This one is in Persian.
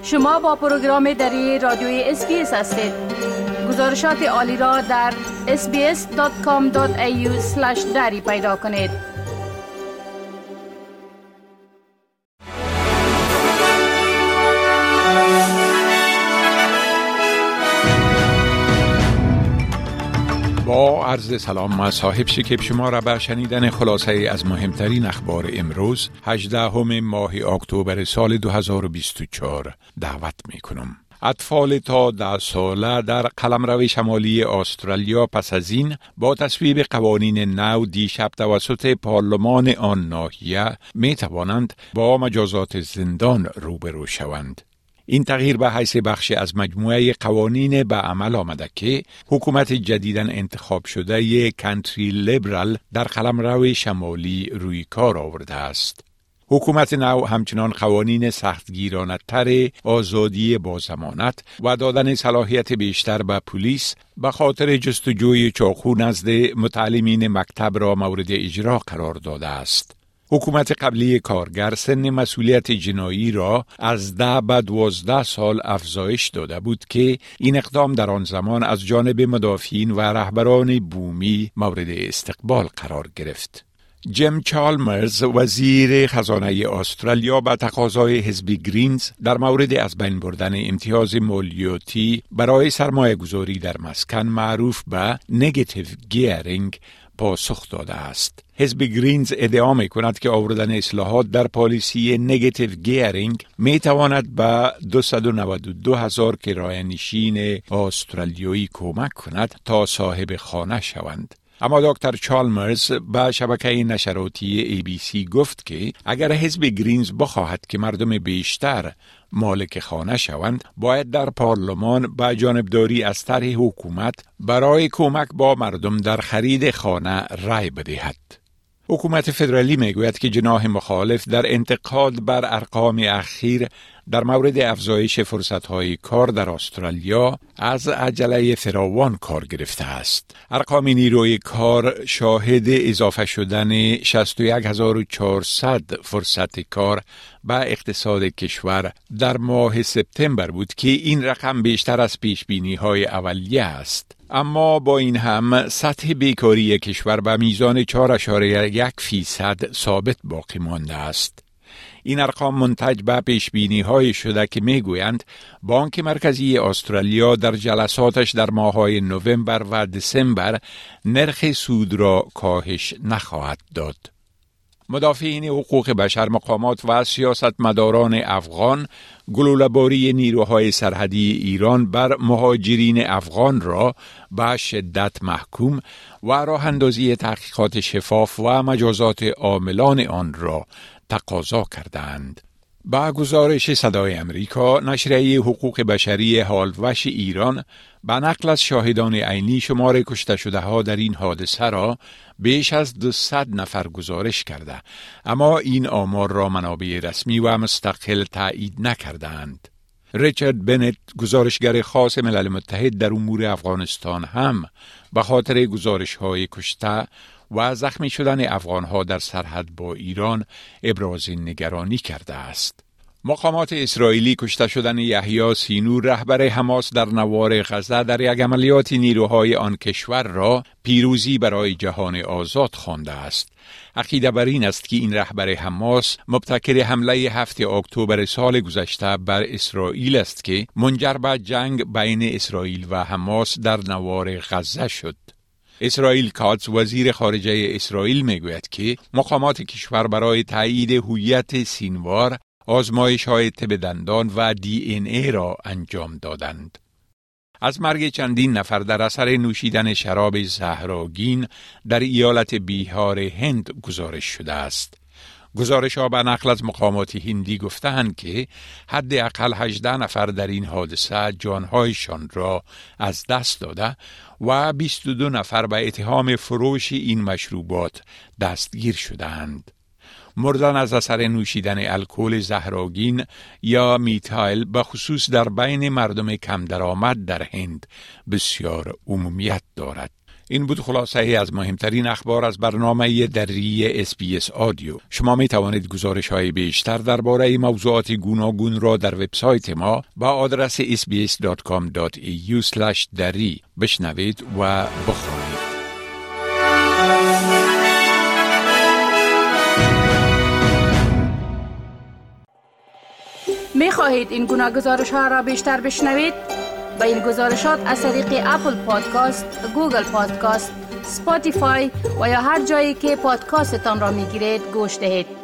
شما با پروگرام دری رادیوی SBS هستید. گزارشات عالی را در sbs.com.au/dari پیدا کنید. با عرض سلام صاحب شکیب شما را به شنیدن خلاصه از مهمترین اخبار امروز 18 ماه اکتبر سال 2024 دعوت می کنم. اطفال تا 10 ساله در قلمرو شمالی استرالیا پس از این با تصویب قوانین نو دیشب توسط پارلمان آن ناحیه می توانند با مجازات زندان روبرو شوند. این تغییر به حیث بخشی از مجموعه قوانین به عمل آمده که حکومت جدیداً انتخاب شده کانتری لیبرال در قلمرو شمالی روی کار آورده است. حکومت نو همچنان قوانین سختگیرانه تر آزادی با ضمانت و دادن صلاحیت بیشتر به پلیس به خاطر جستجوی چاقو نزد متعلمین مکتب را مورد اجرا قرار داده است. حکومت قبلی کارگر سن مسئولیت جنایی را از 10 به 12 سال افزایش داده بود که این اقدام در آن زمان از جانب مدافعین و رهبران بومی مورد استقبال قرار گرفت. جیم چالمرز وزیر خزانه استرالیا به تقاضای حزب گرینز در مورد از بین بردن امتیاز مالیاتی برای سرمایه گذاری در مسکن معروف به نگاتیو گیرینگ پاسخ داده است. حزب گرینز ادعا می کند که آوردن اصلاحات در پالیسی نگاتیو گیرینگ می تواند به 292,000 کرایه نشین استرالیایی کمک کند تا صاحب خانه شوند. اما دکتر چالمرز به شبکه نشراتی ABC گفت که اگر حزب گرینز بخواهد که مردم بیشتر مالک خانه شوند، باید در پارلمان به جانبداری از طرح حکومت برای کمک با مردم در خرید خانه رای بدهد. حکومت فدرالی میگوید که جناح مخالف در انتقاد بر ارقام اخیر در مورد افزایش فرصت‌های کار در استرالیا از عجله فراوان کار گرفته است. ارقام نیروی کار شاهد اضافه شدن 61,400 فرصت کار به اقتصاد کشور در ماه سپتامبر بود که این رقم بیشتر از پیشبینی‌های اولیه است. اما با این هم سطح بیکاری کشور به میزان 4.1% ثابت باقی مانده است. این ارقام منتج به پیشبینی‌های شده که میگویند بانک مرکزی استرالیا در جلساتش در ماه‌های نوامبر و دسامبر نرخ سود را کاهش نخواهد داد. مدافعین حقوق بشر، مقامات و سیاستمداران افغان گلوله‌باری نیروهای سرحدی ایران بر مهاجرین افغان را به شدت محکوم و راه اندازی تحقیقات شفاف و مجازات عاملان آن را تقاضا کردند. با گزارش صدای امریکا، نشریه حقوق بشری هالوش ایران به نقل از شاهدان عینی شمار کشته شده ها در این حادثه را بیش از 200 نفر گزارش کرده، اما این آمار را منابع رسمی و مستقل تایید نکردند. ریچارد بنت، گزارشگر خاص ملل متحد در امور افغانستان، هم به خاطر گزارش‌های کشته و زخمی شدن افغان‌ها در سرحد با ایران ابراز نگرانی کرده است. مقامات اسرائیلی کشته شدن یحیی سینور، رهبر حماس در نوار غزه، در یک عملیات نیروهای آن کشور را پیروزی برای جهان آزاد خوانده است. عقیده بر این است که این رهبر حماس مبتکر حمله 7 اکتبر سال گذشته بر اسرائیل است که منجر به جنگ بین اسرائیل و حماس در نوار غزه شد. اسرائیل کاتس، وزیر خارجه اسرائیل، میگوید که مقامات کشور برای تایید هویت سینوار آزمایش‌های طب دندان و DNA را انجام دادند. از مرگ چندین نفر در اثر نوشیدن شراب زهرآگین در ایالت بیهار هند گزارش شده است. گزارش‌ها به نقل از مقامات هندی گفتند که حداقل 18 نفر در این حادثه جان‌هایشان را از دست داده و 22 نفر به اتهام فروش این مشروبات دستگیر شدند. مردن از اثر نوشیدن الکل زهرآگین یا میتایل به خصوص در بین مردم کم درآمد در هند بسیار عمومیت دارد. این بود خلاصه از مهمترین اخبار از برنامه دری SBS آدیو. شما می توانید گزارش‌های بیشتر درباره موضوعات گوناگون را در وبسایت ما با آدرس sbs.com.au/dari بشنوید و بخوانید. می خواهید این گناه گزارش ها را بیشتر بشنوید؟ با این گزارشات از طریق اپل پادکاست، گوگل پادکاست، اسپاتیفای و یا هر جایی که پادکاستتان را می گیرید گوش دهید.